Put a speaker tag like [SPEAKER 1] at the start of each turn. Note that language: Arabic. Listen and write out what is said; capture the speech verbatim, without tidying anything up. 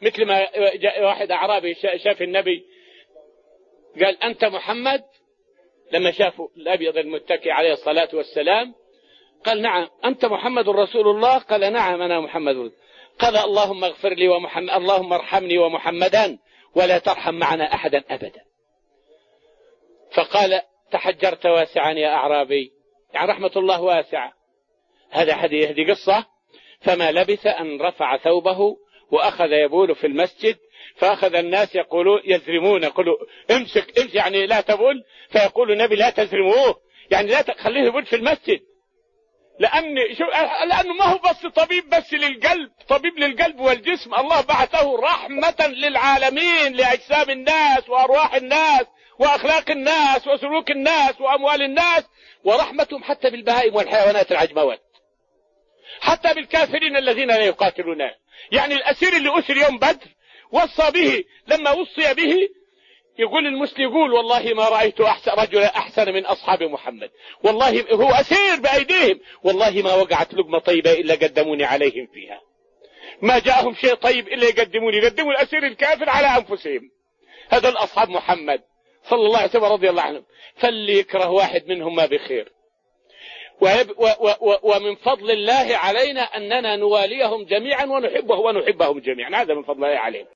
[SPEAKER 1] مثل ما جاء واحد أعرابي شاف النبي قال أنت محمد، لما شافوا الأبيض المتكي عليه الصلاة والسلام قال نعم أنت محمد رسول الله، قال نعم أنا محمد رسول. قال اللهم اغفر لي ومحمد، اللهم ارحمني ومحمدا ولا ترحم معنا أحدا أبدا. فقال تحجرت واسعا يا أعرابي، يعني رحمة الله واسعة. هذا حديث، هذه قصة. فما لبث أن رفع ثوبه وأخذ يبول في المسجد، فأخذ الناس يقولون يزرمون، يقولوا امسك امسك يعني لا تبول، فيقول النبي لا تزرموه، يعني لا تخليه يبول في المسجد، لأن شو لأنه ما هو بس طبيب بس للقلب، طبيب للقلب والجسم، الله بعثه رحمة للعالمين، لأجسام الناس وأرواح الناس وأخلاق الناس وسلوك الناس وأموال الناس، ورحمتهم حتى بالبهائم والحيوانات العجموات، حتى بالكافرين الذين لا يقاتلون. يعني الأسير اللي أسر يوم بدر وصى به، لما وصي به يقول المسلم، يقول والله ما رأيت أحسن رجلا أحسن من أصحاب محمد، والله هو أسير بأيديهم، والله ما وقعت لقمة طيبة إلا قدموني عليهم فيها، ما جاءهم شيء طيب إلا يقدموني، يقدموا الأسير الكافر على أنفسهم. هذا الأصحاب محمد صلى الله عليه وسلم رضي الله عنهم. فاللي يكره واحد منهم ما بخير. ومن فضل الله علينا أننا نواليهم جميعا ونحبه ونحبهم جميعا، هذا من فضل الله علينا.